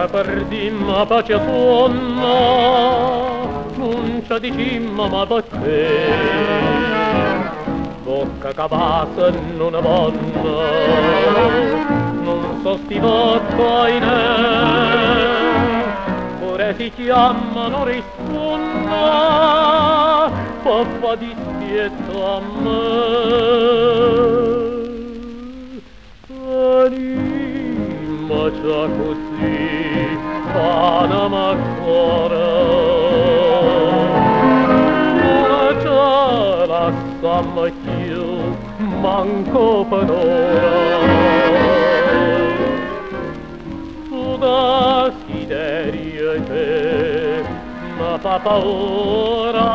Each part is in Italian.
perdimmo pace a suono, non ci dicimmo ma perché, bocca cavata in una bonna, non so sti in pure si chiamano risponda, papà dispietto a me. Anima già così, anima ancora, non ce la stanno più, manco per ora. Tu da desiderio e te, ma fa paura,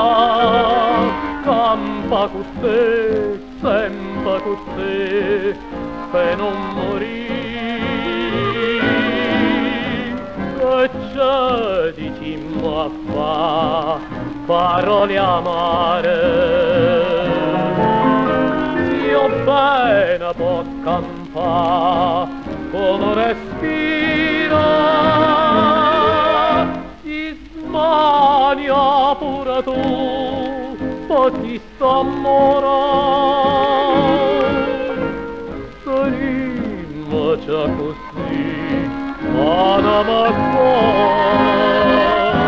campa con te, sempre con te, per non morire. Che ci dicimmo a fa parole amare, se io bene può campare come respira, si smania pure tu, poi ti sta morendo, già così, anima ancora.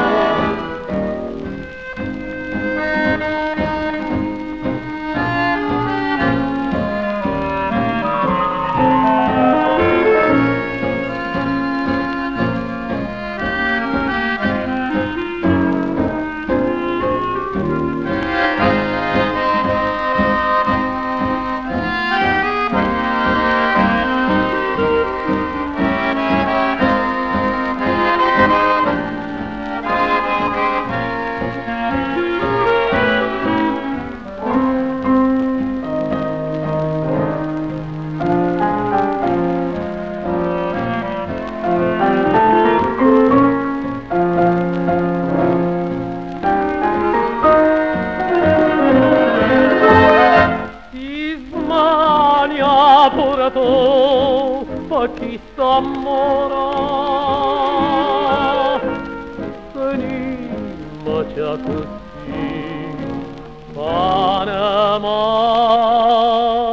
Pure tu, per chi sta morendo, venimmo già così, anima.